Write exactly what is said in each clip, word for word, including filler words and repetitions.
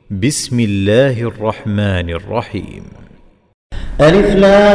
بسم الله الرحمن الرحيم. ألف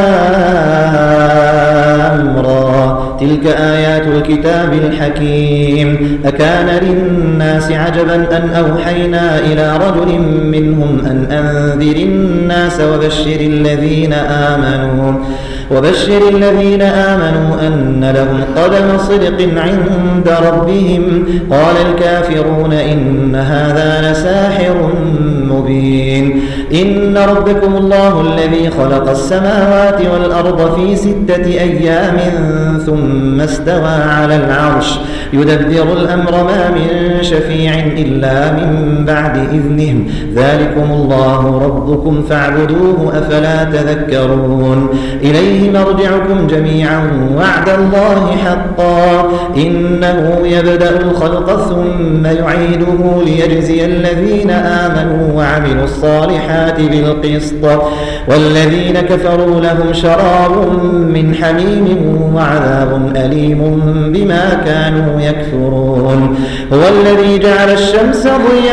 لام را تلك آيات الكتاب الحكيم. أكان للناس عجبا أن أوحينا إلى رجل منهم أن أنذر الناس وبشر الذين آمنوا وبشر الذين آمنوا أن لهم قدم صدق عند ربهم. قال الكافرون إن هذا لساحر مبين. إن ربكم الله الذي خلق السماوات والأرض في ستة أيام ثم استوى على العرش يدبر الأمر ما من شفيع إلا من بعد إذنه. ذلكم الله ربكم فاعبدوه أفلا تذكرون. إليه مرجعكم جميعا وعد الله حقا إنه يبدأ الخلق ثم يعيده ليجزي الذين آمنوا وعملوا الصالحات بالقسط والذين كفروا لهم شراب من حميم وعذاب أليم بما كانوا يكفرون. هو الذي جعل الشمس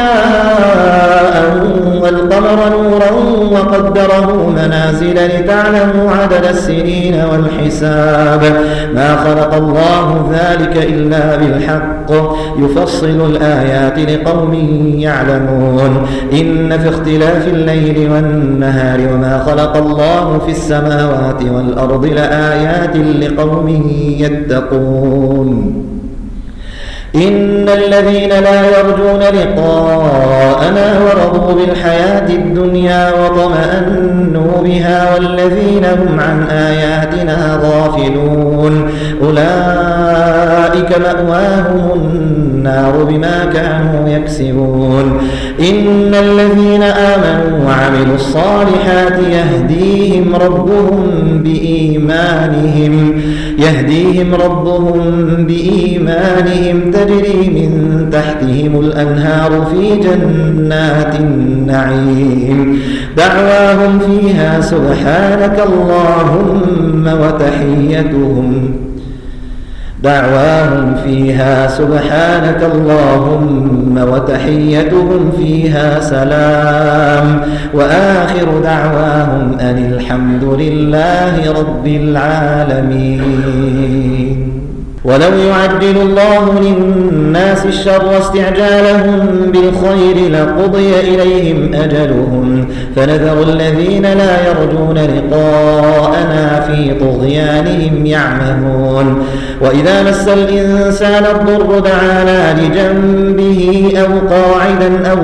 ضياء والقمر نورا وقدره منازل لتعلموا عدد السنين والحساب. ما خلق الله ذلك إلا بالحق يفصل الآيات لقوم يعلمون. إن في اختلاف الليل والنهار وما خلق الله في السماوات والأرض لآيات لقوم يتقون. إن الذين لا يرجون لقاءنا ورضوا بالحياة الدنيا وطمأنوا بها والذين هم عن آياتنا غافلون أولئك مأواهم النار بما كانوا يكسبون. إن الذين آمنوا وعملوا الصالحات يهديهم ربهم بإيمانهم يهديهم ربهم بإيمانهم تجري من تحتهم الأنهار في جنات النعيم. دعواهم فيها سبحانك اللهم وتحيتهم دعواهم فيها سبحانك اللهم وتحيتهم فيها سلام وآخر دعواهم أن الحمد لله رب العالمين. ولو يعجل الله للناس الشر استعجالهم بالخير لقضي إليهم أجلهم فنذر الذين لا يرجون لقاءنا في طغيانهم يعمهون. وإذا مس الإنسان الضر دعانا لجنبه أو قاعدا أو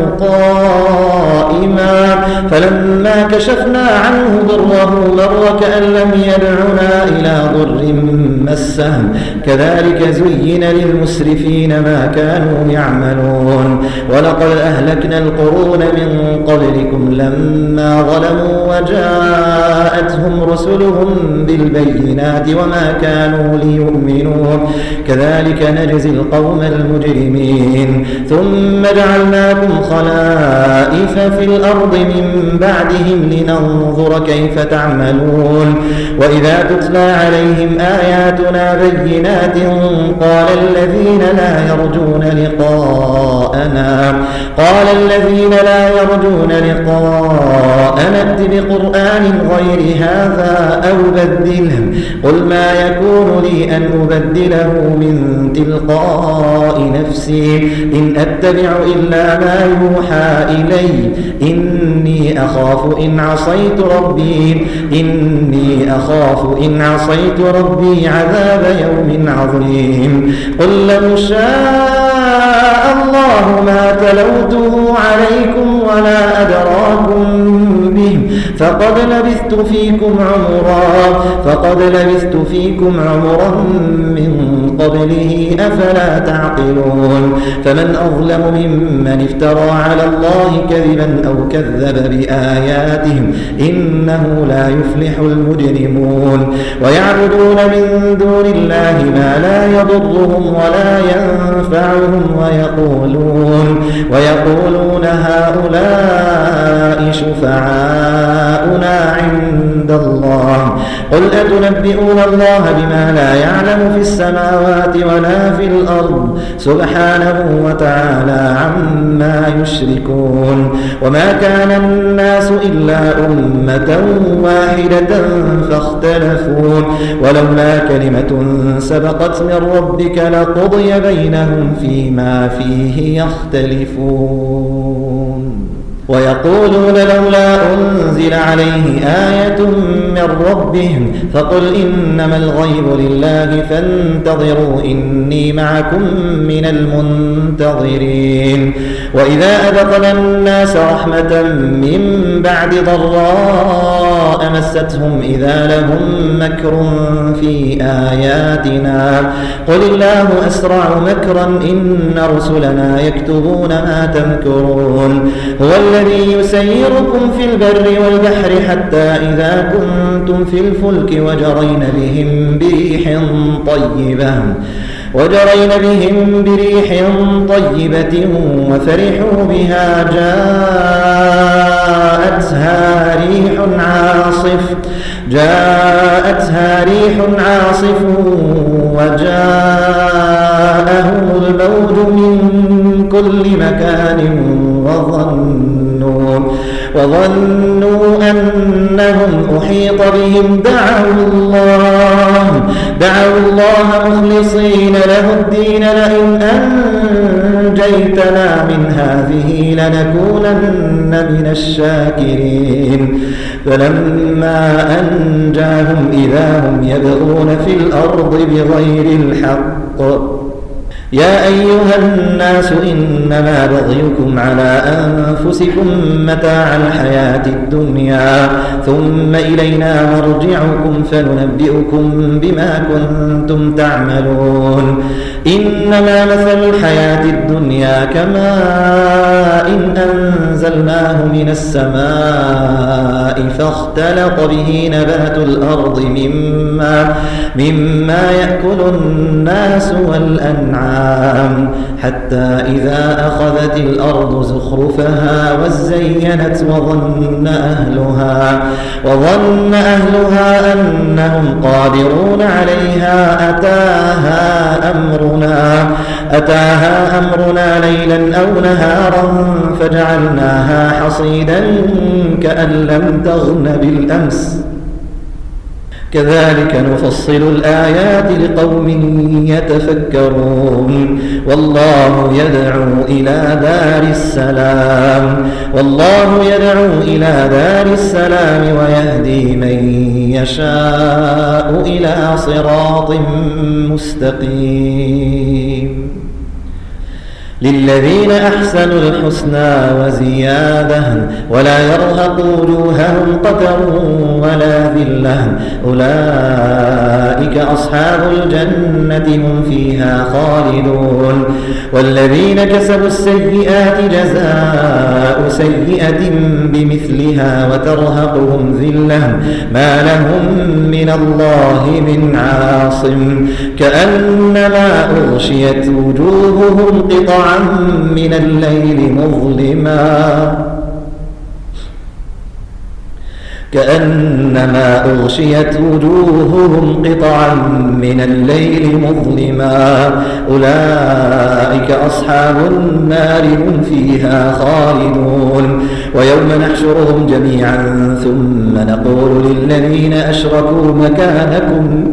قائما فلما كشفنا عنه ضره مر كأن لم يدعنا إلى ضر مسه كذلك زين للمسرفين ما كانوا يعملون. ولقد أهلكنا القرون من قبلكم لما ظلموا وجاءتهم رسلهم بالبينات وما كانوا ليؤمنوا كذلك نجزي القوم المجرمين. ثم جعلناكم خلائف في الأرض من بعدهم لننظر كيف تعملون. وإذا تتلى عليهم آياتنا بينات قال الذين لا يرجون لقاءنا قال الذين لا يرجون لقاءنا ائت بقرآن غير هذا أو بدله قل ما يكون لي أن أبدله من تلقاء نفسي إن أتبع إلا ما يوحى إلي إني أخاف إن عصيت ربي إني أخاف إن عصيت ربي عذاب يوم عظيم. قل لو شاء الله ما تلوته عليكم ولا أدراكم به فقد لبثت فيكم عمرا فقد لبثت فيكم عمرا من قبله أفلا تعقلون. فمن أظلم ممن افترى على الله كذبا أو كذب بآياتهم إنه لا يفلح المجرمون. ويعبدون من دون الله ما لا يضرهم ولا ينفعهم ويقولون ويقولون هؤلاء شفعاؤنا عند الله قل أتنبئون الله بما لا يعلم في السماوات ولا في الأرض سبحانه وتعالى عما يشركون وما كان الناس إلا أمة واحدة فاختلفوا ولولا كلمة سبقت من ربك لقضي بينهم فيما فيه يختلفون ويقولون لولا أنزل عليه آية من ربه فقل إنما الغيب لله فانتظروا إني معكم من المنتظرين وإذا أذقنا الناس رحمة من بعد ضراء مستهم إذا لهم مكر في آياتنا قل الله أسرع مكرا إن رسلنا يكتبون ما تمكرون هو الذي يسيركم في البر والبحر حتى إذا كنتم في الفلك وجرين بهم بريح طيبة وجرين بهم بريح طيبة وفرحوا بها جاءتها ريح عاصف جاءتها ريح عاصف وجاءهم الموج من كل مكان وظنوا وظنوا أنهم أحيط بهم دعوا الله دعوا الله مخلصين له الدين لئن أنجيتنا من هذه لنكونن من الشاكرين فلما أنجاهم إذا هم يبغون في الأرض بغير الحق يا أيها الناس إنما بغيكم على أنفسكم متاع الحياة الدنيا ثم إلينا مرجعكم فننبئكم بما كنتم تعملون إنما مثل الحياة الدنيا كماء إن أنزلناه من السماء فاختلط به نبات الأرض مما, مما يأكل الناس والأنعام حتى إذا أخذت الأرض زخرفها وزينت وظن أهلها وظن أهلها أنهم قادرون عليها أتاها أمرنا أتاها أمرنا ليلا أو نهارا فجعلناها حصيدا كأن لم تغن بالأمس كذلك نفصل الآيات لقوم يتفكرون والله يدعو إلى دار السلام والله يدعو إلى دار السلام ويهدي من يشاء إلى صراط مستقيم للذين أحسنوا الحسنى وزيادة ولا يرهق وجوههم قتر ولا ذلة أولئك أصحاب الجنة هم فيها خالدون والذين كسبوا السيئات جزاء سيئة بمثلها وترهقهم ذلة ما لهم من الله من عاصم كأنما أغشيت وجوههم قطعا من الليل مظلما كأنما أغشيت وجوههم قطعا من الليل مظلما أولئك أصحاب النار هم فيها خالدون ويوم نحشرهم جميعا ثم نقول للذين أشركوا مكانكم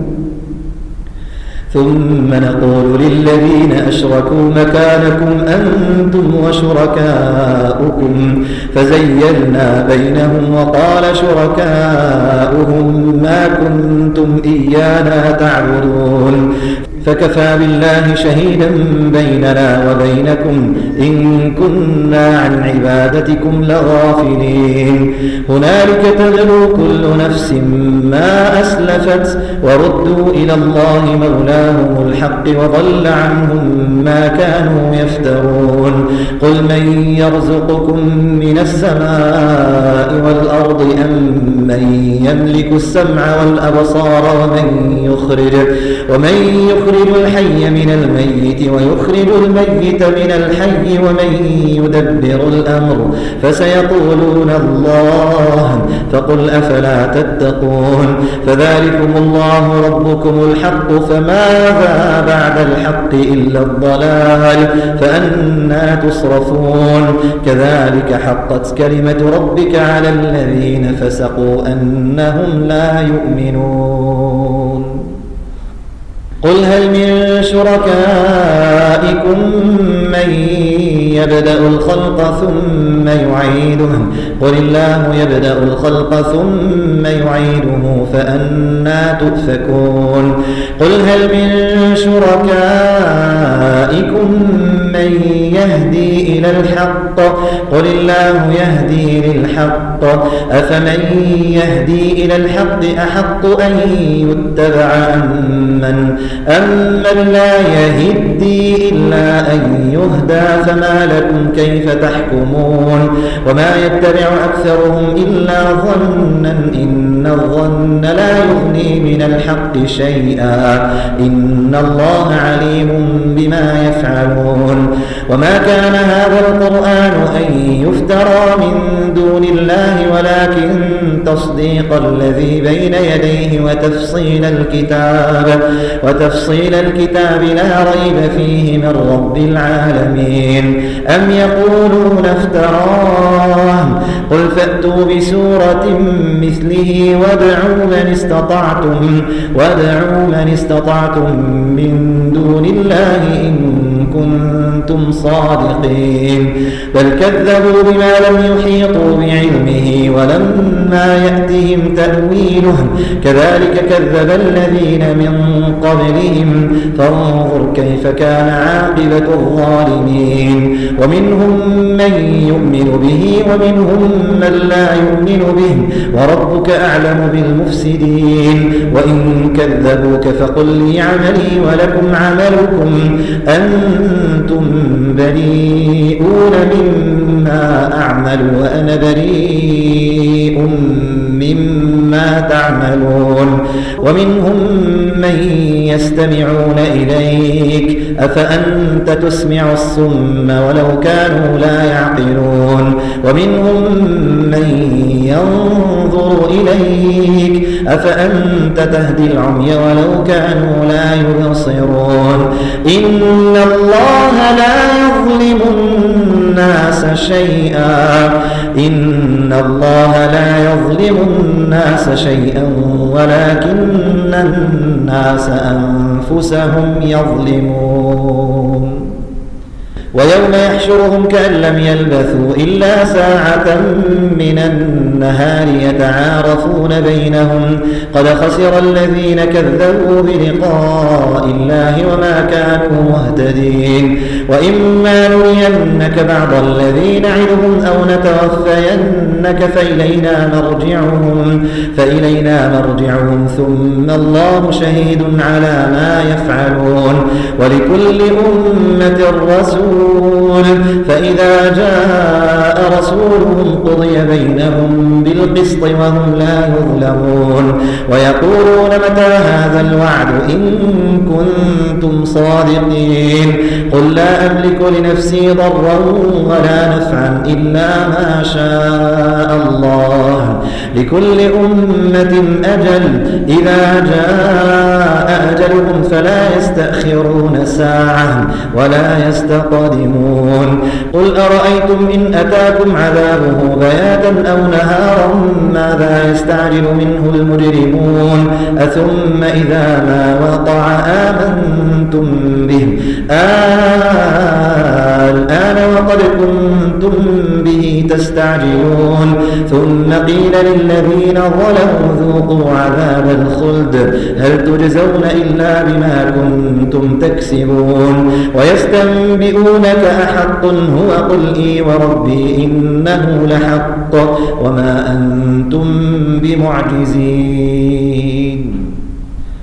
ثم نقول للذين أشركوا مكانكم أنتم وشركاؤكم فزيلنا بينهم وقال شركاؤهم ما كنتم إيانا تعبدون فكفى بالله شهيدا بيننا وبينكم إن كنا عن عبادتكم لغافلين هنالك تبلو كل نفس ما أسلفت وردوا إلى الله مولاهم الحق وضل عنهم ما كانوا يفترون قل من يرزقكم من السماء والأرض أم من يملك السمع والأبصار ومن يخرج ومن يخرج يخرج الحي من الميت ويخرج الميت من الحي ومن يدبر الأمر فسيقولون الله فقل أفلا تتقون فذلكم الله ربكم الحق فماذا بعد الحق إلا الضلال فأنى تصرفون كذلك حقت كلمة ربك على الذين فسقوا أنهم لا يؤمنون قل هل من شركائكم من يبدأ الخلق ثم يعيده قل الله يبدأ الخلق ثم يعيده فأنى تؤفكون قل هل من شركائكم من يهدي إلى الحق قل الله يهدي للحق أفمن يهدي إلى الحق أحق أن يتبع أمن أمن لا يهدي إلا أن يهدى فما لكم كيف تحكمون وما يتبع أكثرهم إلا ظنا إن الظن لا يغني من الحق شيئا إن الله عليم بما يفعلون وما كان هذا القرآن أن يفترى من دون الله ولكن تصديق الذي بين يديه وتفصيل الكتاب وتفصيل الكتاب لا ريب فيه من رب العالمين أم يقولون افتراه قل فأتوا بسورة مثله وادعوا من استطعتم وادعوا من استطعتم من دون الله إن كنتم صادقين بل كذبوا بما لم يحيطوا بعلمه ولما يأتهم تأويله كذلك كذب الذين من قبلهم فانظر كيف كان عاقبة الظالمين ومنهم من يؤمن به ومنهم من لا يؤمن به وربك أعلم بالمفسدين وإن كذبوك فقل لي عملي ولكم عملكم أنتم بريئون مما أعمل وأنا بريء مما تعملون ومنهم من يستمعون إليك أفأنت تسمع الصم ولو كانوا لا يعقلون ومنهم من ينظر إليك أفأنت تهدي العمي ولو كانوا لا يبصرون إن الله لا يظلم الناس شيئا إن الله لا يظلم الناس شيئا ولكن الناس أنفسهم يظلمون ويوم يحشرهم كأن لم يلبثوا إلا ساعة من النهار يتعارفون بينهم قد خسر الذين كذبوا بلقاء الله وما كانوا مهتدين وإما نرينك بعض الذي نعدهم أو نتوفينك فإلينا مرجعهم فإلينا مرجعهم ثم الله شهيد على ما يفعلون ولكل أمة رسول فإذا جاء رسولهم قضي بينهم بالقسط وهم لا يظلمون ويقولون متى هذا الوعد إن كنتم صادقين قل لا أملك لنفسي ضرا ولا نفعا إلا ما شاء الله لكل أمة أجل إذا جاء أجلهم فلا يستأخرون ساعة ولا يستقدمون قل أرأيتم إن أتاكم عذابه بياتا أو نهارا ماذا يستعجل منه المجرمون أثم إذا ما وقع آمنتم به الآن وقد كنتم به تستعجلون ثم قيل للذين ظلموا ذوقوا عذاب الخلد هل تجزون إلا بما كنتم تكسبون ويستنبئونك أحق هو قل إي وربي إنه لحق وما أنتم بمعجزين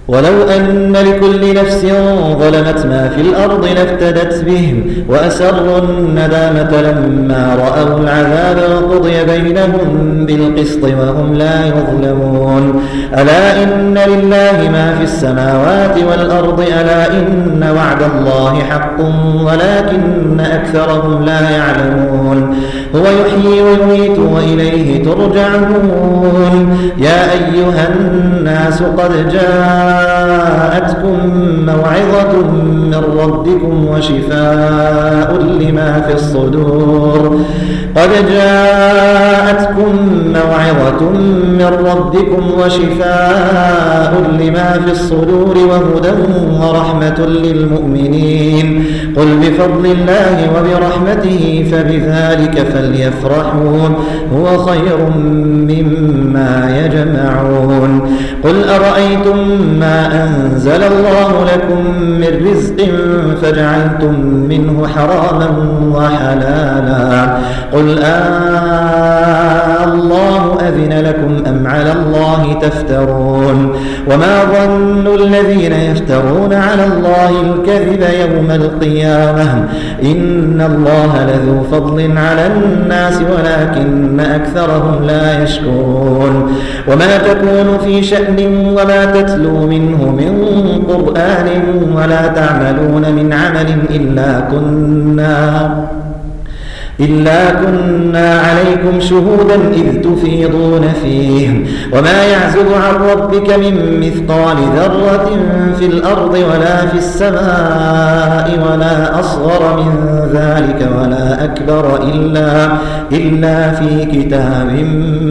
ولو أن لكل نفس ظلمت ما في الأرض لافتدت به وأسروا الندامة لما رأوا العذاب وقضي بينهم بالقسط وهم لا يظلمون. ألا إن لله ما في السماوات والأرض ألا إن وعد الله حق ولكن أكثرهم لا يعلمون. هو يحيي ويميت وإليه ترجعون. يا أيها الناس قد جاء جاءتكم موعظة من ربكم وشفاء لما في الصدور قد جاءتكم موعظة من ربكم وشفاء لما في الصدور وهدى ورحمة للمؤمنين. قل بفضل الله وبرحمته فبذلك فليفرحوا هو خير مما يجمعون. قل أرأيتم ما أنزل الله لكم من رزق فجعلتم منه حراما وحلالا قل آه الله أذن لكم أم على الله تفترون. وما ظن الذين يفترون على الله الكذب يوم القيامة إن الله لذو فضل على الناس ولكن أكثرهم لا يشكرون. وما تكون في شأن وما تتلو منه من قرآن ولا تعملون من عمل إلا كنا إلا كنا عليكم شهودا إذ تفيضون فيه. وما يعزب عن ربك من مثقال ذرة في الأرض ولا في السماء ولا أصغر من ذلك ولا أكبر إلا, إلا في كتاب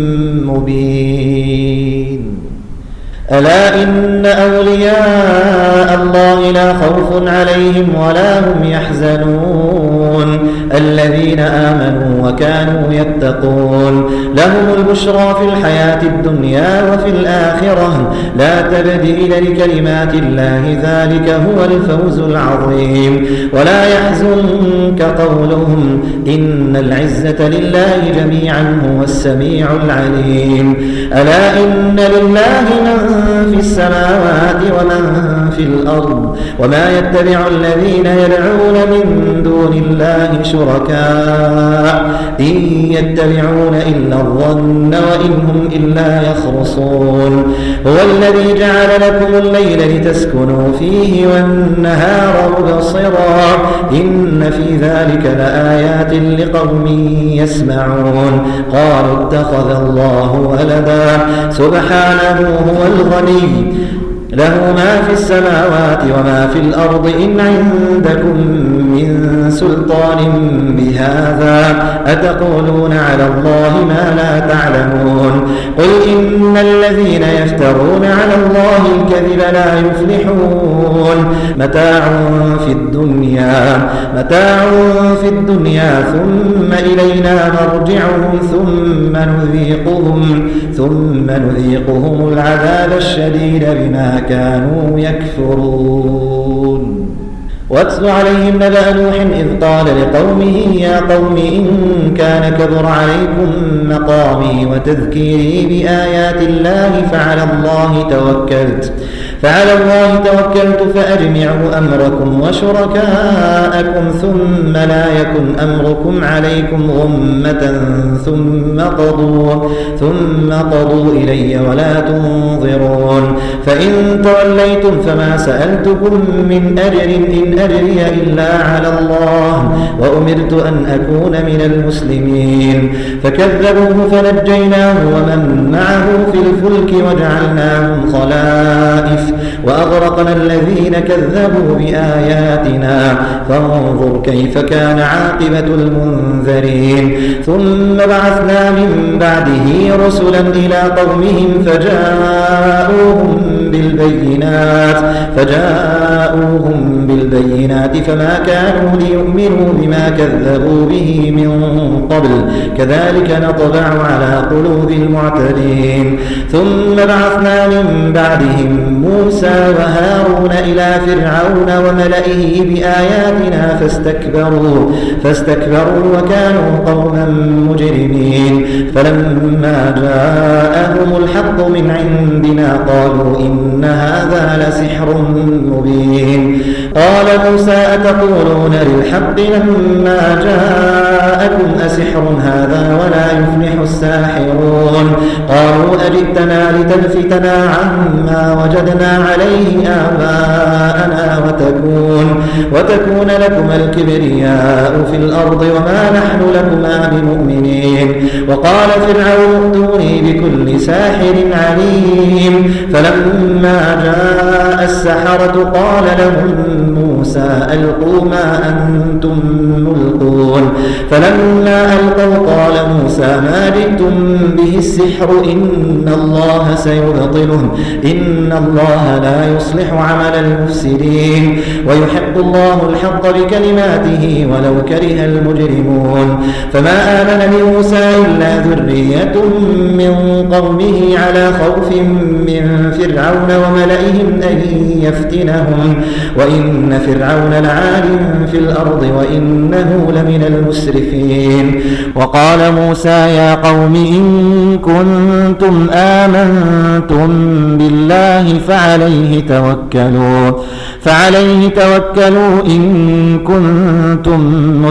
مبين. ألا إن أولياء الله لا خوف عليهم ولا هم يحزنون الذين آمنوا وكانوا يتقون. لهم البشرى في الحياة الدنيا وفي الآخرة لا تبديل لكلمات الله ذلك هو الفوز العظيم. ولا يحزنك قولهم إن العزة لله جميعا هو السميع العليم. ألا إن لله من في السماوات ومن في الأرض وما يتبع الذين يدعون من دون الله شركاء إن يتبعون إلا الظن وإن هم إلا يخرصون. هو الذي جعل لكم الليل لتسكنوا فيه والنهار مبصرا إن في ذلك لآيات لقوم يسمعون. قالوا اتخذ الله ولدا سبحانه هو الغني له ما في السماوات وما في الأرض إن عندكم من سلطان بهذا أتقولون على الله ما لا تعلمون. قل إن الذين يفترون على الله الكذب لا يفلحون. متاع في الدنيا متاع في الدنيا ثم إلينا مرجعهم ثم نذيقهم ثم نذيقهم العذاب الشديد بما كانوا يكفرون. واتل عليهم نبأ نوح إذ قال لقومه يا قوم إن كان كبر عليكم مقامي وتذكيري بآيات الله فعلى الله توكلت فعلى الله توكلت فأجمعوا أمركم وشركاءكم ثم لا يكن أمركم عليكم غمة ثم قضوا ثم قضوا إلي ولا تنظرون. فإن توليتم فما سألتكم من أجر إن أجري إلا على الله وأمرت أن أكون من المسلمين. فكذبوه فنجيناه ومن معه في الفلك وجعلناهم خلائف وأغرقنا الذين كذبوا بآياتنا فانظر كيف كان عاقبة المنذرين. ثم بعثنا من بعده رسلا إلى قومهم فجاءوهم بالبينات فجاءوهم بالبينات فما كانوا ليؤمنوا بما كذبوا به من قبل كذلك نطبع على قلوب المعتدين. ثم بعثنا من بعدهم موسى وهارون إلى فرعون وملئه بآياتنا فاستكبروا فاستكبروا وكانوا قوما مجرمين فلما جاءهم الحق من عندنا قالوا إن هذا لسحر مبين قال موسى أتقولون للحق لما جاءكم أسحر هذا ولا يفلح الساحرون قالوا أجئتنا لتلفتنا عما وجدنا عليه آباءنا وتكون, وتكون لكما الكبرياء في الأرض وما نحن لكما بمؤمنين وقال فرعون ائتوني بكل ساحر عليم فلما جاء السحرة قال لهم موسى ألقوا ما أنتم ملقون فلما ألقوا قال موسى ما جئتم به السحر إن الله سيبطله إن الله لا يصلح عمل المفسدين ويحق الله الحق بكلماته ولو كره المجرمون فما آمن لموسى إلا ذرية من قومه على خوف من فرعون وملئهم أن يفتنهم وإن فرعون لعال في الأرض وإنه لمن المسرفين وقال موسى يا قوم إن كنتم آمنتم بالله فعليه توكلوا فعليه توكلوا إن كنتم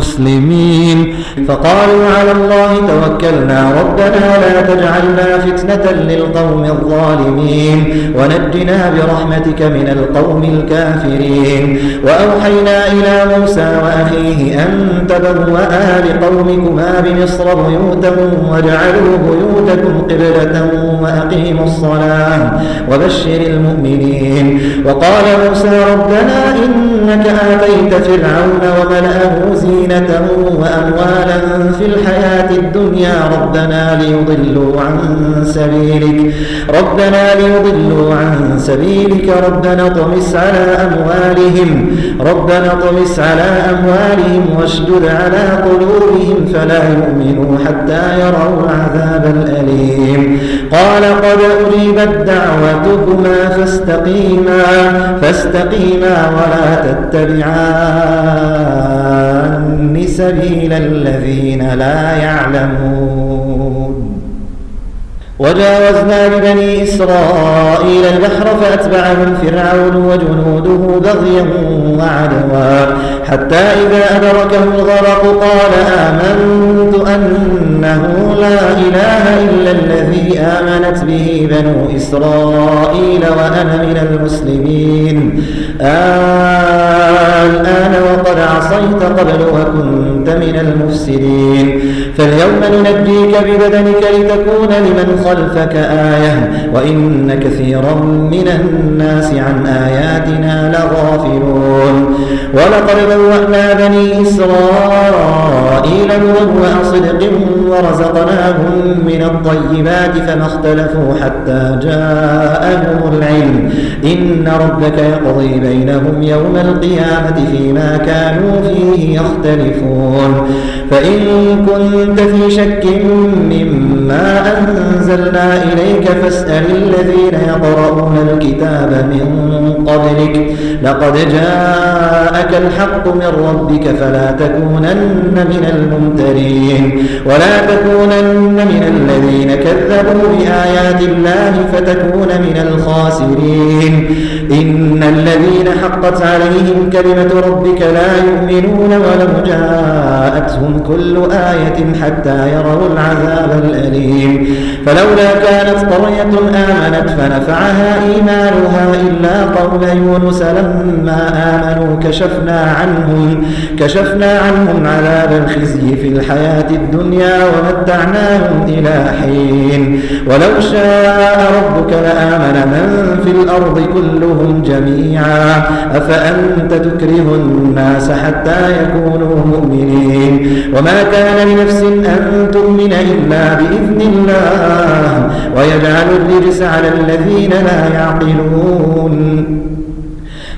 مسلمين فقالوا على الله توكلنا ربنا لا تجعلنا فتنة للقوم الظالمين ونجنا برحمتك من القوم الكافرين وأوحينا إلى موسى وأخيه أن تبوأ لقومكما بمصر بيوتا واجعلوا بيوتكم قبلة وأقيموا الصلاة وبشر المؤمنين وقال موسى ربنا إنك آتيت فرعون وملأه زينة وأموالا في الحياة الدنيا ربنا ليضلوا عن سبيلك ربنا ليضلوا عن سبيلك ربنا اطمس على أموالهم ربنا اطمس على أموالهم واشدد على قلوبهم فلا يؤمنوا حتى يروا العذاب الأليم قال قد أجيبت دعوتكما فاستقيما فاستقيما ولا تتبعان سبيل الذين لا يعلمون وجاوزنا ببني إسرائيل البحر فأتبعهم فرعون وجنوده بغيا وعدوا حتى إذا أدركه الغرق قال آمنت أنه لا إله إلا الذي آمنت به بنو إسرائيل وأنا من المسلمين الآن وقد عصيت قبل وكنت من المفسدين فاليوم ننجيك ببدنك لتكون لمن خلفك آية وإن كثيرا من الناس عن آياتنا لغافلون ولقد بوأنا بني إسرائيل مبوأ صدق ورزقناهم من الطيبات فما اختلفوا حتى جاءهم العلم إن ربك يقضي بينهم يوم القيامة فيما كانوا فيه يختلفون فإن كنت في شك مما أنزلنا إليك فاسأل الذين يقرؤون الكتاب من قبلك لقد جاءك الحق من ربك فلا تكونن من الممترين ولا تكونن من الذين كذبوا بآيات الله فتكون من الخاسرين إن الذين حقت عليهم كلمة ربك لا يؤمنون ولو جاءتهم كل آية حتى يروا العذاب الأليم فلولا كانت قرية آمنت فنفعها إيمانها إلا قوم يونس لما آمنوا كشفنا عنهم كشفنا عنهم عذاب الخزي في الحياة الدنيا ومتعناهم إلى حين ولو شاء ربك لآمن من في الأرض كلهم جميعا أفأنت تكره الناس حتى يكونوا مؤمنين وما كان لنفس أن تؤمن إلا بإذن الله ويجعل الرجس على الذين لا يعقلون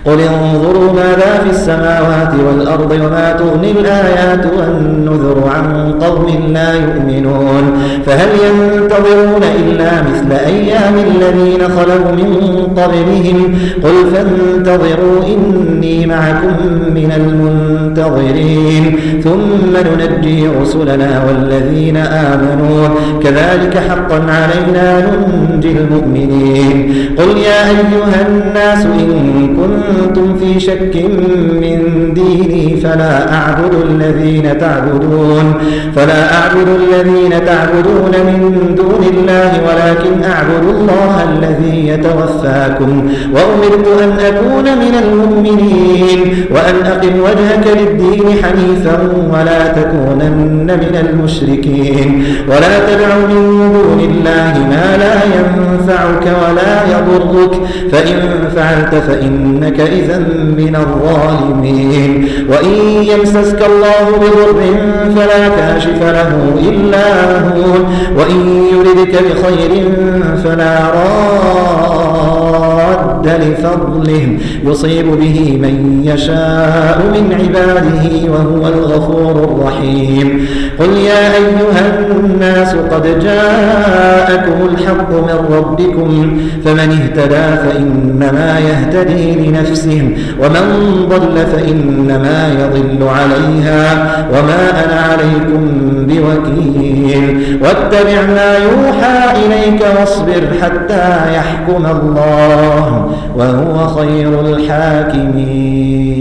قل انظروا ماذا في السماوات والأرض وما تغني الآيات والنذر عن قوم لا يؤمنون فهل ينتظرون إلا مثل أيام الذين خلوا من قبلهم قل فانتظروا إني معكم من المنتظرين ثم ننجي رسلنا والذين آمنوا كذلك حقا علينا ننجي المؤمنين قل يا أيها الناس إن كنتم في شك من ديني فلا أعبد الذين تعبدون فلا أعبد الذين تعبدون من دون الله ولكن أعبد الله الذي يتوفاكم وأمرت أن أكون من المؤمنين وأن أقم وجهك للدين حنيفا ولا تكونن من المشركين ولا تدع من دون الله ما لا ينفعك ولا يضرك فإن فعلت فإنك إذا من الظالمين وإن يمسسك الله بضر فلا كاشف له إلا هو وإن يردك بخير فلا راد لفضله يصيب به من يشاء من عباده وهو الغفور الرحيم قل يا أيها الناس قد جاءكم الحق من ربكم فمن اهتدى فإنما يهتدي لنفسه ومن ضل فإنما يضل عليها وما أنا عليكم بوكيل واتبع ما يوحى إليك واصبر حتى يحكم الله وهو خير الحاكمين